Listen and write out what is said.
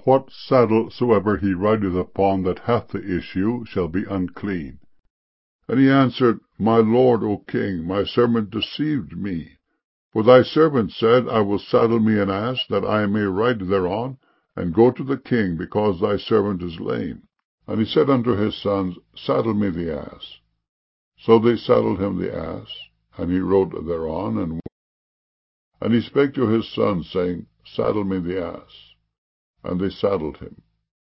what saddle soever he rideth upon that hath the issue shall be unclean. And he answered, My lord, O king, my servant deceived me. For thy servant said, I will saddle me an ass, that I may ride thereon, and go to the king, because thy servant is lame. And he said unto his sons, Saddle me the ass. So they saddled him the ass, and he rode thereon. And he spake to his sons, saying, Saddle me the ass. And they saddled him.